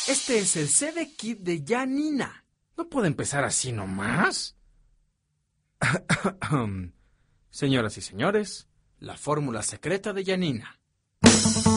Este es el CD Kit de Janina. ¿No puede empezar así nomás? Señoras y señores, la fórmula secreta de Janina.